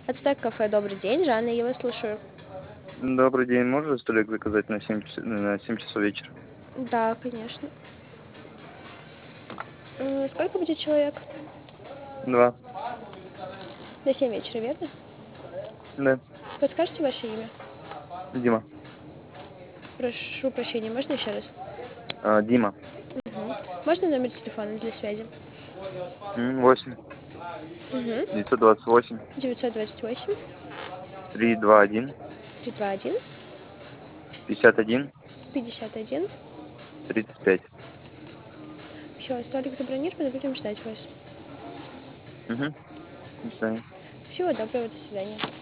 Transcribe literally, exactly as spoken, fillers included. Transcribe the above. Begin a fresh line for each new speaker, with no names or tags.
Ацтек кафе, добрый день. Жанна, я вас слушаю.
Добрый день, можно столик заказать на семь, час- на семь часов вечера?
Да, конечно. М, Сколько будет человек?
Два.
На семь вечера, верно?
Да.
Подскажите ваше имя?
Дима.
Прошу прощения, можно еще раз?
А, Дима.
Можно номер телефона для связи?
М, Восемь.
Угу.
Девятьсот двадцать восемь.
девятьсот двадцать восемь
Три два один.
три два один
Пятьдесят один.
пятьдесят один.
Тридцать пять.
Все, столик забронирован, будем ждать вас.
Угу. До свидания.
Всего доброго, до свидания.